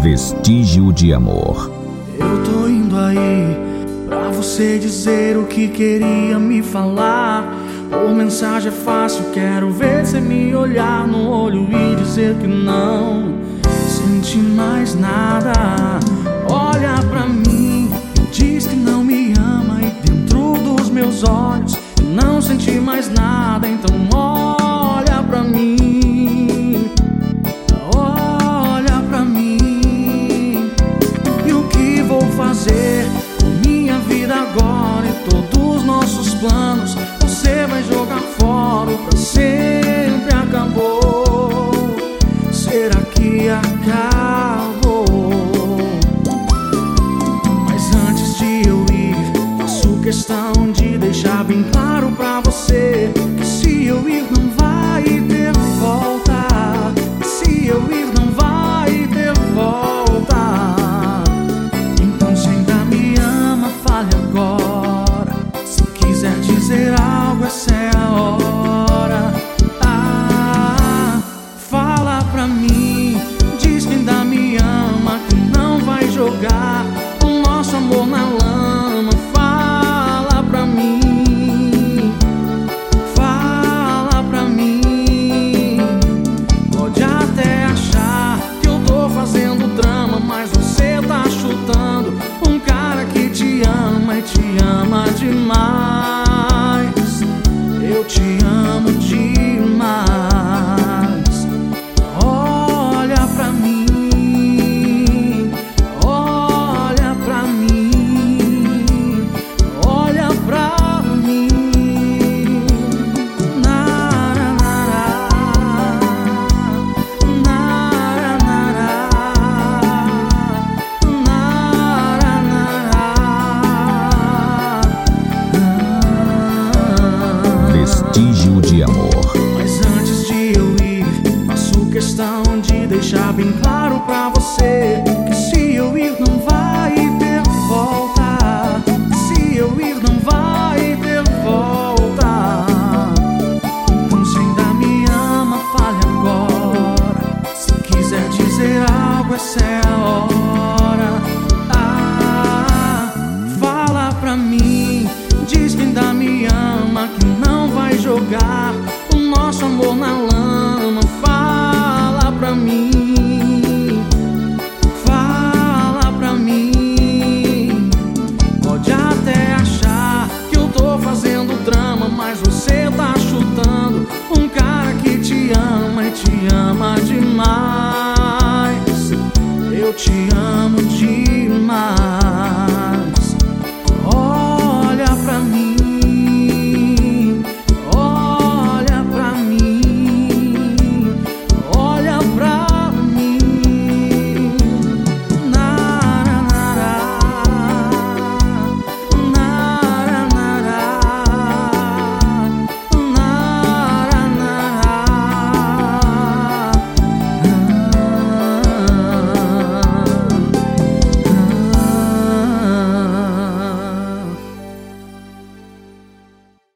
Vestígio de amor. Eu tô indo aí pra você dizer o que queria me falar. Por mensagem é fácil, quero ver você me olhar no olho e dizer que não sente mais nada. Olha pra mim, diz que não me ama e dentro dos meus olhos não senti mais nada. Então olha pra mim, olha pra mim. E o que vou fazer com minha vida agora e todos os nossos planos? Você vai jogar fora, pra sempre acabou. Será que acabou? Mas antes de eu ir, faço questão de deixar bem claro pra você que se eu ir não vai ter volta. Se eu ir não vai ter volta. Então se ainda me ama, fale agora. Se quiser dizer algo, essa é a hora. Fala pra mim, diz que ainda me ama, que não vai jogar o nosso amor na lama. Fala pra mim, fala pra mim. Pode até achar que eu tô fazendo drama, mas você tá chutando um cara que te ama e te ama demais. Eu te amo demais. Olha pra mim, olha pra mim, olha pra mim. Nara, nara, nara, nara, nara, nara. Vestígio de amor. Mas antes de eu ir, faço questão de deixar bem claro pra você que se eu ir não vai ter volta. Se eu ir não vai ter volta. Então se ainda me ama, fale agora. Se quiser dizer algo, essa é a hora. Fala pra mim, diz que ainda me ama, que não vai jogar o nosso amor na lama. Fala pra mim, fala pra mim. Pode até achar que eu tô fazendo drama, mas você tá chutando um cara que te ama e te ama demais. Eu te amo